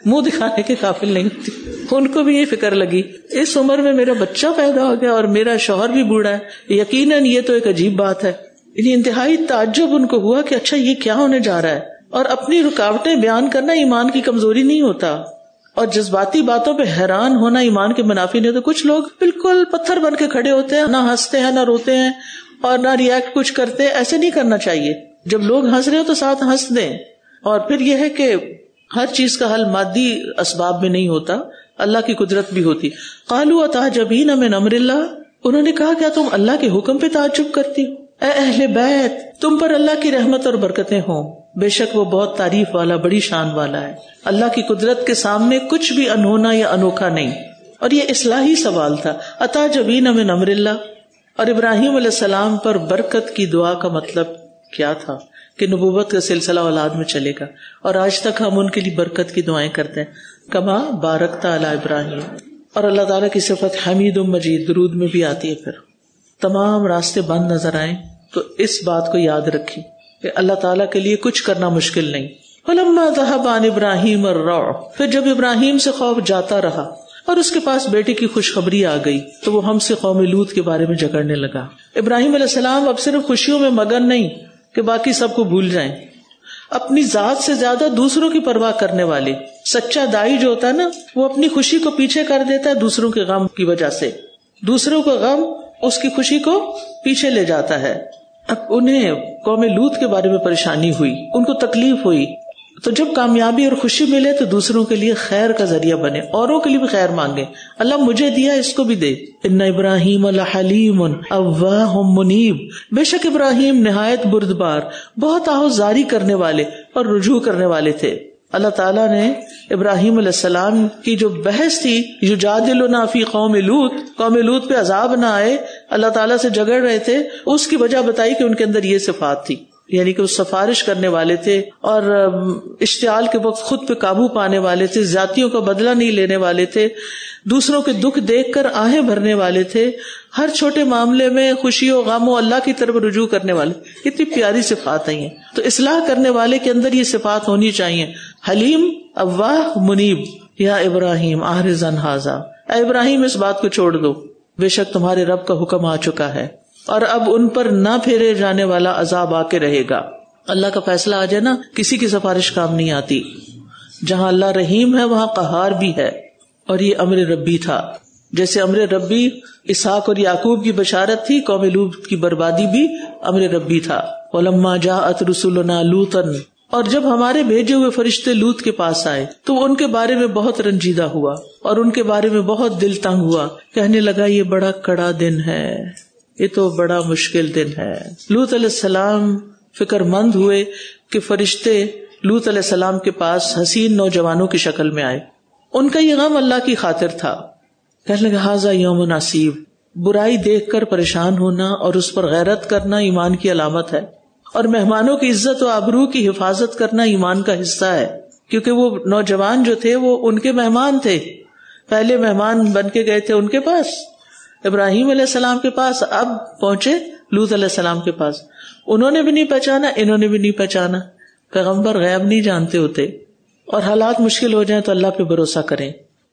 منہ دکھانے کے قابل نہیں ہوتی. ان کو بھی یہ فکر لگی اس عمر میں میرا بچہ پیدا ہو گیا اور میرا شوہر بھی بوڑھا ہے, یقیناً یہ تو ایک عجیب بات ہے. یعنی انتہائی تعجب ان کو ہوا کہ اچھا یہ کیا ہونے جا رہا ہے. اور اپنی رکاوٹیں بیان کرنا ایمان کی کمزوری نہیں ہوتا, اور جذباتی باتوں پہ حیران ہونا ایمان کے منافی نہیں. تو کچھ لوگ بالکل پتھر بن کے کھڑے ہوتے ہیں, نہ ہنستے ہیں نہ روتے ہیں اور نہ ریئیکٹ کچھ کرتے ہیں. ایسے نہیں کرنا چاہیے. جب لوگ ہنس رہے ہو تو ساتھ ہنس دیں. اور پھر یہ ہے کہ ہر چیز کا حل مادی اسباب میں نہیں ہوتا, اللہ کی قدرت بھی ہوتی. قالوا اتعجبین من امر اللہ, انہوں نے کہا کیا تم اللہ کے حکم پہ تعجب کرتی ہو؟ اے اہل بیت, تم پر اللہ کی رحمت اور برکتیں ہوں, بے شک وہ بہت تعریف والا بڑی شان والا ہے. اللہ کی قدرت کے سامنے کچھ بھی انہونا یا انوکھا نہیں. اور یہ اصلاحی سوال تھا, اتعجبین من امر اللہ. اور ابراہیم علیہ السلام پر برکت کی دعا کا مطلب کیا تھا کہ نبوت کا سلسلہ اولاد میں چلے گا, اور آج تک ہم ان کے لیے برکت کی دعائیں کرتے ہیں. کما بارکت علی ابراہیم, اور اللہ تعالیٰ کی صفت حمید مجید درود میں بھی آتی ہے. پھر تمام راستے بند نظر آئیں تو اس بات کو یاد رکھیں کہ اللہ تعالیٰ کے لیے کچھ کرنا مشکل نہیں. فلما ذهب عن ابراہیم الروع, پھر جب ابراہیم سے خوف جاتا رہا اور اس کے پاس بیٹے کی خوشخبری آ گئی تو وہ ہم سے قوم لوط کے بارے میں جھگڑنے لگا. ابراہیم علیہ السلام اب صرف خوشیوں میں مگن نہیں کہ باقی سب کو بھول جائیں, اپنی ذات سے زیادہ دوسروں کی پرواہ کرنے والے. سچا دائی جو ہوتا ہے نا, وہ اپنی خوشی کو پیچھے کر دیتا ہے دوسروں کے غم کی وجہ سے. دوسروں کا غم اس کی خوشی کو پیچھے لے جاتا ہے. اب انہیں قوم لوط کے بارے میں پریشانی ہوئی, ان کو تکلیف ہوئی, تو جب کامیابی اور خوشی ملے تو دوسروں کے لیے خیر کا ذریعہ بنے, اوروں کے لیے بھی خیر مانگے. اللہ مجھے دیا اس کو بھی دے. ان ابراہیم لحلیم اواہ منیب, بے شک ابراہیم نہایت بردبار, بہت آہوزاری کرنے والے اور رجوع کرنے والے تھے. اللہ تعالیٰ نے ابراہیم علیہ السلام کی جو بحث تھی, یجادلنا فی قوم لوط, قوم لوط پہ عذاب نہ آئے, اللہ تعالیٰ سے جھگڑ رہے تھے, اس کی وجہ بتائی کہ ان کے اندر یہ صفات تھی. یعنی کہ وہ سفارش کرنے والے تھے اور اشتعال کے وقت خود پہ قابو پانے والے تھے, زیادتیوں کا بدلہ نہیں لینے والے تھے, دوسروں کے دکھ دیکھ کر آہیں بھرنے والے تھے, ہر چھوٹے معاملے میں خوشی و غم و اللہ کی طرف رجوع کرنے والے. کتنی پیاری صفات ہیں یہ. تو اصلاح کرنے والے کے اندر یہ صفات ہونی چاہیے. حلیم اواہ منیب. یا ابراہیم اعرض عن ھذا, اے ابراہیم اس بات کو چھوڑ دو, بے شک تمہارے رب کا حکم آ چکا ہے اور اب ان پر نہ پھیرے جانے والا عذاب آ کے رہے گا. اللہ کا فیصلہ آ جائے نا, کسی کی سفارش کام نہیں آتی. جہاں اللہ رحیم ہے وہاں قہار بھی ہے, اور یہ امر ربی تھا. جیسے امر ربی اسحاق اور یعقوب کی بشارت تھی, قوم لوط کی بربادی بھی امر ربی تھا. ولما جاءت رسلنا لوطا, اور جب ہمارے بھیجے ہوئے فرشتے لوط کے پاس آئے تو وہ ان کے بارے میں بہت رنجیدہ ہوا اور ان کے بارے میں بہت دل تنگ ہوا. کہنے لگا یہ بڑا کڑا دن ہے, یہ تو بڑا مشکل دن ہے. لوط علیہ السلام فکر مند ہوئے کہ فرشتے لوط علیہ السلام کے پاس حسین نوجوانوں کی شکل میں آئے. ان کا یہ غم اللہ کی خاطر تھا. کہنے لگا ھذا یوم عصیب, برائی دیکھ کر پریشان ہونا اور اس پر غیرت کرنا ایمان کی علامت ہے, اور مہمانوں کی عزت و آبرو کی حفاظت کرنا ایمان کا حصہ ہے. کیونکہ وہ نوجوان جو تھے وہ ان کے مہمان تھے, پہلے مہمان بن کے گئے تھے ان کے پاس, ابراہیم علیہ السلام کے پاس, اب پہنچے لوط علیہ السلام کے پاس. انہوں نے بھی نہیں پہچانا, انہوں نے بھی نہیں پہچانا. پیغمبر غیب نہیں جانتے ہوتے, اور حالات مشکل ہو جائیں تو اللہ پہ بھروسہ کریں.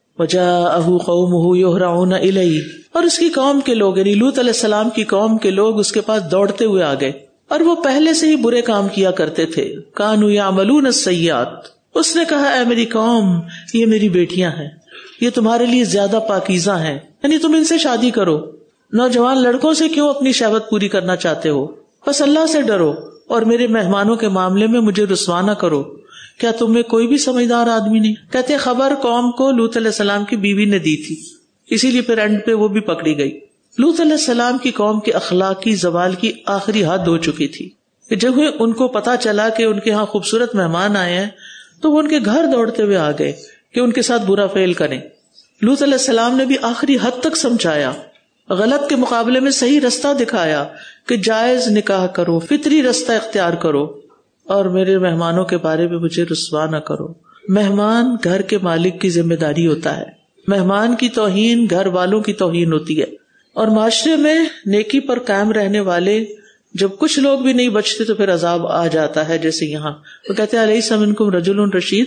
وجاءہ قومہ یہرعون الیہ, اور اس کی قوم کے لوگ یعنی لوط علیہ السلام کی قوم کے لوگ اس کے پاس دوڑتے ہوئے آ گئے, اور وہ پہلے سے ہی برے کام کیا کرتے تھے. کانوا یعملون السیئات, اس نے کہا اے میری قوم یہ میری بیٹیاں ہیں, یہ تمہارے لیے زیادہ پاکیزہ ہیں, یعنی تم ان سے شادی کرو. نوجوان لڑکوں سے کیوں اپنی شہوت پوری کرنا چاہتے ہو؟ بس اللہ سے ڈرو اور میرے مہمانوں کے معاملے میں مجھے رسوا نہ کرو. کیا تم میں کوئی بھی سمجھدار آدمی نہیں؟ کہتے خبر قوم کو لوط علیہ السلام کی بیوی نے دی تھی, اسی لیے پھر اینڈ پہ وہ بھی پکڑی گئی. لوط علیہ السلام کی قوم کے اخلاقی زوال کی آخری حد ہو چکی تھی. جب ان کو پتا چلا کہ ان کے ہاں خوبصورت مہمان آئے ہیں تو وہ ان کے گھر دوڑتے ہوئے آ گئے کہ ان کے ساتھ برا فعل کریں. لوط علیہ السلام نے بھی آخری حد تک سمجھایا, غلط کے مقابلے میں صحیح رستہ دکھایا کہ جائز نکاح کرو, فطری رستہ اختیار کرو, اور میرے مہمانوں کے بارے میں مجھے رسوا نہ کرو. مہمان گھر کے مالک کی ذمہ داری ہوتا ہے, مہمان کی توہین گھر والوں کی توہین ہوتی ہے. اور معاشرے میں نیکی پر قائم رہنے والے جب کچھ لوگ بھی نہیں بچتے تو پھر عذاب آ جاتا ہے. جیسے یہاں وہ کہتے ہیں الیس منکم رجل رشید,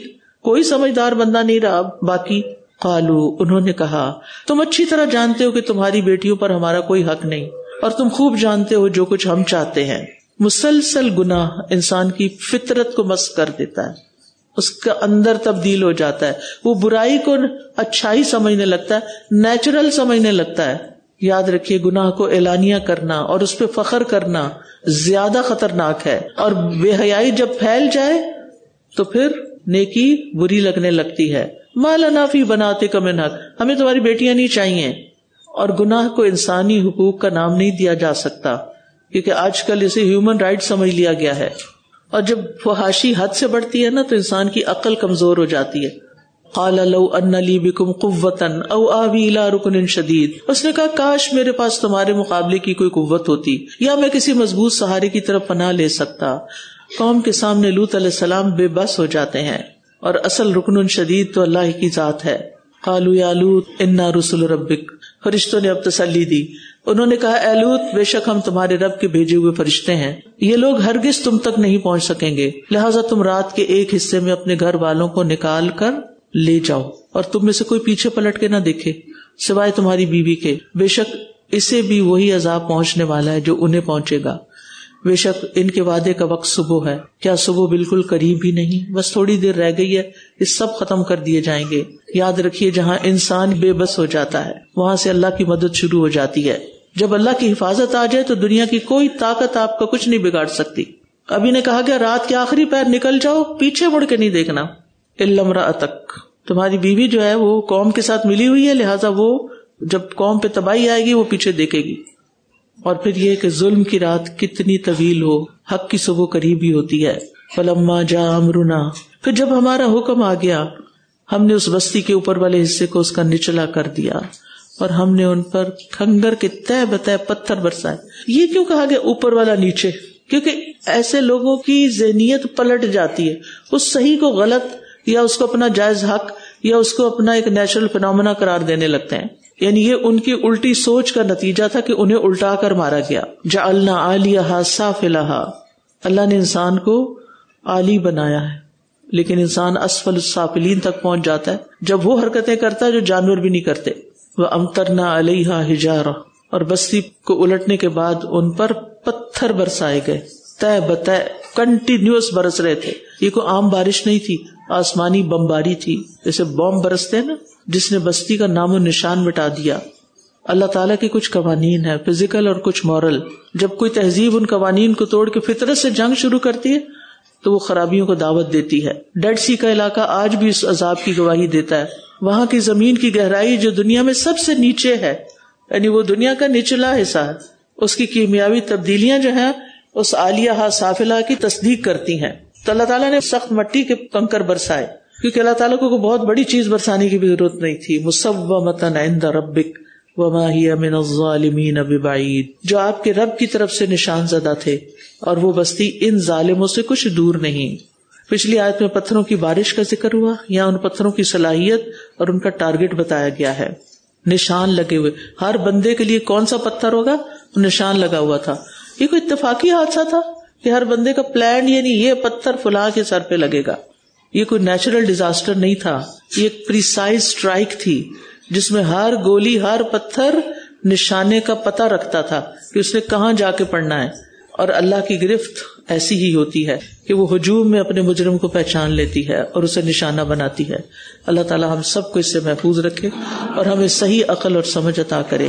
کوئی سمجھدار بندہ نہیں رہا باقی. قالو انہوں نے کہا تم اچھی طرح جانتے ہو کہ تمہاری بیٹیوں پر ہمارا کوئی حق نہیں اور تم خوب جانتے ہو جو کچھ ہم چاہتے ہیں. مسلسل گناہ انسان کی فطرت کو مسخ کر دیتا ہے, اس کا اندر تبدیل ہو جاتا ہے, وہ برائی کو اچھائی سمجھنے لگتا ہے, نیچرل سمجھنے لگتا ہے. یاد رکھیے گناہ کو اعلانیہ کرنا اور اس پہ فخر کرنا زیادہ خطرناک ہے, اور بے حیائی جب پھیل جائے تو پھر نیکی بری لگنے لگتی ہے. ما لنا فی بناتک من حق, ہمیں تمہاری بیٹیاں نہیں چاہیے. اور گناہ کو انسانی حقوق کا نام نہیں دیا جا سکتا, کیونکہ آج کل اسے ہیومن رائٹ سمجھ لیا گیا ہے, اور جب فحاشی حد سے بڑھتی ہے نا تو انسان کی عقل کمزور ہو جاتی ہے. قال لو ان لی بکم قوۃ او آوی الی رکن شدید, اس نے کہا کاش میرے پاس تمہارے مقابلے کی کوئی قوت ہوتی یا میں کسی مضبوط سہارے کی طرف پناہ لے سکتا. قوم کے سامنے لوط علیہ السلام بے بس ہو جاتے ہیں, اور اصل رکن شدید تو اللہ کی ذات ہے. قالوا یا لوط انا رسل ربک, فرشتوں نے اب تسلی دی. انہوں نے کہا اے لوط بے شک ہم تمہارے رب کے بھیجے ہوئے فرشتے ہیں, یہ لوگ ہرگز تم تک نہیں پہنچ سکیں گے, لہٰذا تم رات کے ایک حصے میں اپنے گھر والوں کو نکال کر لے جاؤ, اور تم میں سے کوئی پیچھے پلٹ کے نہ دیکھے سوائے تمہاری بیوی کے, بے شک اسے بھی وہی عذاب پہنچنے والا ہے جو انہیں پہنچے گا. بے شک ان کے وعدے کا وقت صبح ہے, کیا صبح بالکل قریب ہی نہیں, بس تھوڑی دیر رہ گئی ہے, یہ سب ختم کر دیے جائیں گے. یاد رکھیے جہاں انسان بے بس ہو جاتا ہے وہاں سے اللہ کی مدد شروع ہو جاتی ہے. جب اللہ کی حفاظت آ جائے تو دنیا کی کوئی طاقت آپ کا کچھ نہیں بگاڑ سکتی. ابھی نے کہا کہ رات کے آخری پہر نکل جاؤ, پیچھے مڑ کے نہیں دیکھنا. الا امرأتک, تمہاری بیوی جو ہے وہ قوم کے ساتھ ملی ہوئی ہے, لہٰذا وہ جب قوم پہ تباہی آئے گی وہ پیچھے دیکھے گی. اور پھر یہ کہ ظلم کی رات کتنی طویل ہو, حق کی صبح قریب ہی ہوتی ہے. فلما جاء امرنا, پھر جب ہمارا حکم آ گیا ہم نے اس بستی کے اوپر والے حصے کو اس کا نچلا کر دیا, اور ہم نے ان پر کھنگر کے تہ بتہ پتھر برسائے. یہ کیوں کہا گیا اوپر والا نیچے؟ کیونکہ ایسے لوگوں کی ذہنیت پلٹ جاتی ہے, اس صحیح کو غلط یا اس کو اپنا جائز حق یا اس کو اپنا ایک نیچرل فینومینا قرار دینے لگتے ہیں. یعنی یہ ان کی الٹی سوچ کا نتیجہ تھا کہ انہیں الٹا کر مارا گیا. جعلنا عالیہا سافلہا, اللہ نے انسان کو عالی بنایا ہے لیکن انسان اسفل السافلین تک پہنچ جاتا ہے جب وہ حرکتیں کرتا ہے جو جانور بھی نہیں کرتے. وَأَمْطَرْنَا عَلَيْهَا حِجَارَةً, اور بستی کو الٹنے کے بعد ان پر پتھر برسائے گئے, تہ بتہ کنٹینیوس برس رہے تھے. یہ کوئی عام بارش نہیں تھی, آسمانی بمباری تھی, جیسے بم برستے ہیں نا, جس نے بستی کا نام و نشان مٹا دیا. اللہ تعالیٰ کے کچھ قوانین ہیں فزیکل اور کچھ مورل. جب کوئی تہذیب ان قوانین کو توڑ کے فطرت سے جنگ شروع کرتی ہے تو وہ خرابیوں کو دعوت دیتی ہے. ڈیڈ سی کا علاقہ آج بھی اس عذاب کی گواہی دیتا ہے. وہاں کی زمین کی گہرائی جو دنیا میں سب سے نیچے ہے, یعنی وہ دنیا کا نچلا حصہ ہے, اس کی کیمیاوی تبدیلیاں جو ہیں اس عالیہ سافلہ کی تصدیق کرتی ہیں. تو اللہ تعالیٰ نے سخت مٹی کے کنکر برسائے, کیونکہ اللہ تعالیٰ کو بہت بڑی چیز برسانے کی بھی ضرورت نہیں تھی. مصومۃ عند ربک وما ہی من الظالمین ببعید, جو آپ کے رب کی طرف سے نشان زدہ تھے, اور وہ بستی ان ظالموں سے کچھ دور نہیں. پچھلی آیت میں پتھروں کی بارش کا ذکر ہوا, یا ان پتھروں کی صلاحیت اور ان کا ٹارگٹ بتایا گیا ہے. نشان لگے ہوئے, ہر بندے کے لیے کون سا پتھر ہوگا, نشان لگا ہوا تھا. یہ کوئی اتفاقی حادثہ تھا کہ ہر بندے کا پلان, یعنی یہ پتھر فلاں کے سر پہ لگے گا. یہ کوئی نیچرل ڈیزاسٹر نہیں تھا, یہ ایک پریسائز اسٹرائک تھی جس میں ہر گولی, ہر پتھر نشانے کا پتہ رکھتا تھا کہ اس نے کہاں جا کے پڑنا ہے. اور اللہ کی گرفت ایسی ہی ہوتی ہے کہ وہ ہجوم میں اپنے مجرم کو پہچان لیتی ہے اور اسے نشانہ بناتی ہے. اللہ تعالی ہم سب کو اس سے محفوظ رکھے اور ہمیں صحیح عقل اور سمجھ عطا کرے.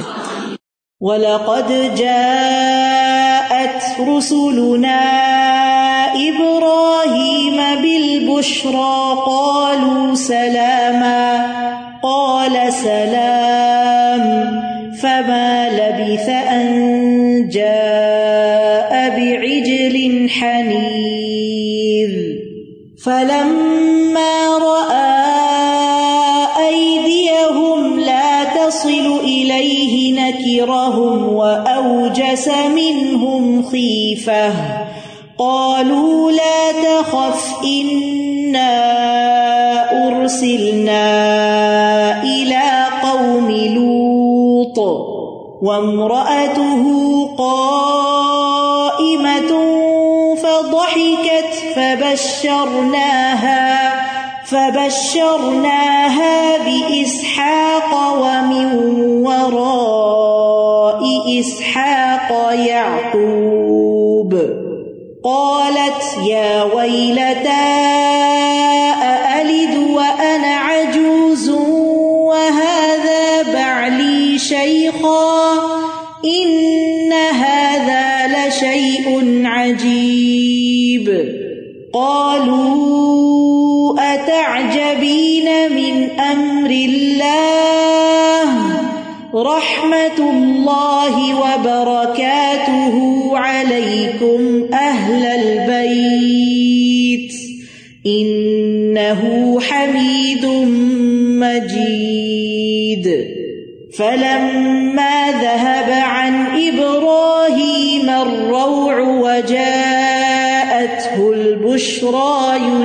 وَلَقَدْ جَاءَتْ رُسُلُنَا إِبْرَاهِيمَ بِالْبُشْرَى قَالُوا سَلَامًا قَالَ سَلَامٌ فَمَا لَبِثَ أَن جَاءَ بِعِجْلٍ حَنِيذٍ فَلَمَّا رَأَىٰ أَيْدِيَهُمْ لَا تَصِلُ إِلَيْهِ نَكِرَهُمْ وَأَوْجَسَ مِنْهُمْ خِيفَةً قَالُوا لَا تَخَفْ إِنَّا أُرْسِلْنَا إِلَىٰ قَوْمِ لُوطٍ وَامْرَأَتُهُ قَائِمَةٌ فَضَحِكَتْ فبشرناها بإسحاق ومن وراء إسحاق يعقوب قالت يا ويلتى أألد وأنا عجوز وهذا بعلي شيخا إن هذا لشيء عجيب قالوا أتعجبين من أمر الله رحمة الله وبركاته عليكم أهل البيت إنه حميد مجيد فلما ذهب عن إبراهيم الروع وجاءته البشرى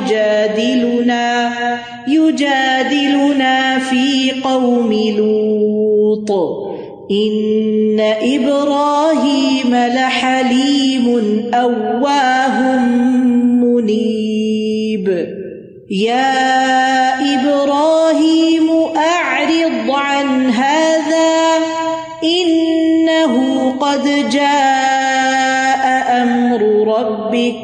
يجادلنا في قوم لوط إن إبراهيم لحليم أواه منيب يا إبراهيم أعرض عن هذا إنه قد جاء أمر ربك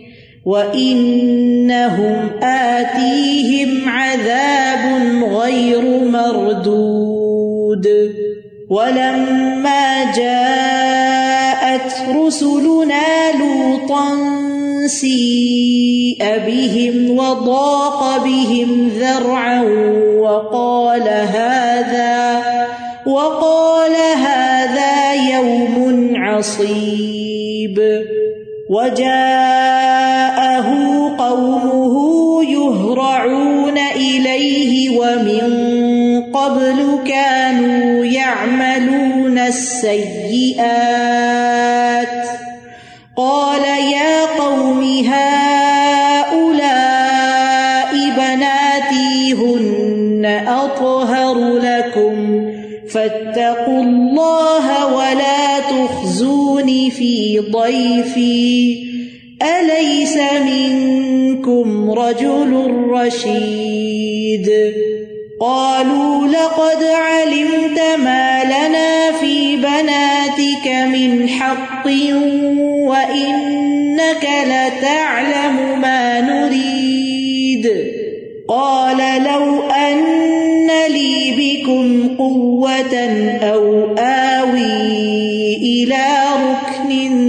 وإنهم آتيهم عذاب غير مردود ولما جاءت رسلنا لوطا سيء بهم وضاق بهم ذرعا وقال هذا يوم عصيب وجاءه قومه يهرعون إليه ومن قبل كانوا يعملون السيئات قال يا قوم هؤلاء بناتي هن أطهر لكم فاتقوا الله ولا تخزوني في ضيفي أليس منكم رجل رشيد قالوا لقد علمت ما لنا في بناتك من حق وإنك لتعلم ما نريد قال لو أن لي بكم قوة أو آوي إلى ركن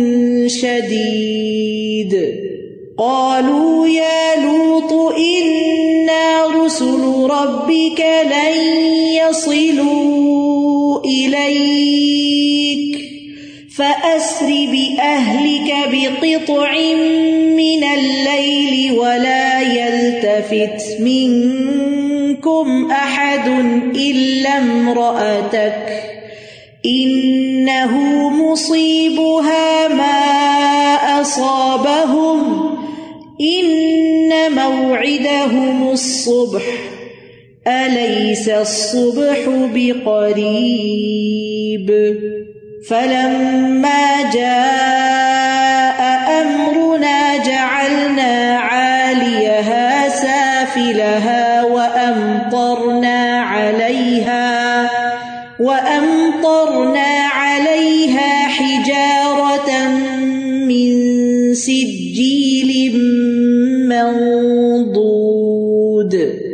شديد قالوا يا لوط إنا رسل ربك لن يصلوا إليك فأسر بأهلك بقطع من الليل ولا يلتفت منكم أحد إلا امرأتك إنه مصيبها ما أصابهم إن موعدهم الصبح أليس الصبح بقريب فلما جاء أمرنا جعلنا عاليها سافلها وأمطرنا عليها حجارة من سجيل منضود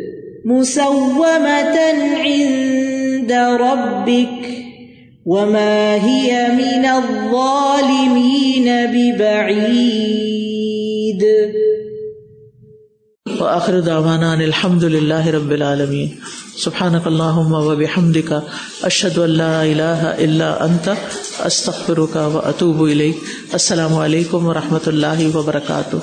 مسومة عند ربك وما هي من الظالمين ببعيد وآخر دعوانا ان الحمد للہ رب العالمین سبحانک اللہم وبحمدک اشہد ان لا الہ الا انت استغفرک واتوب الیک. السلام علیکم ورحمۃ اللہ وبرکاتہ.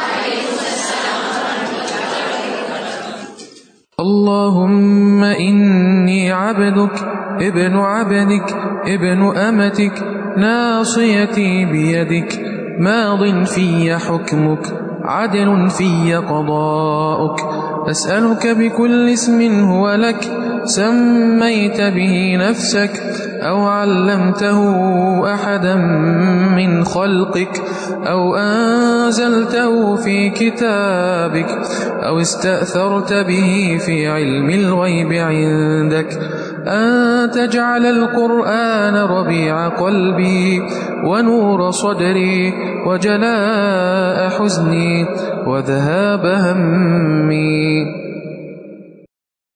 اللهم إني عبدك ابن عبدك ابن أمتك ناصيتي بيدك ماض في حكمك عدل في قضاؤك أسألك بكل اسم هو لك سميت به نفسك أو علمته أحدا من خلقك أو أنزلته في كتابك أو استأثرت به في علم الغيب عندك أن تجعل القرآن ربيع قلبي ونور صدري وجلاء حزني وذهاب همي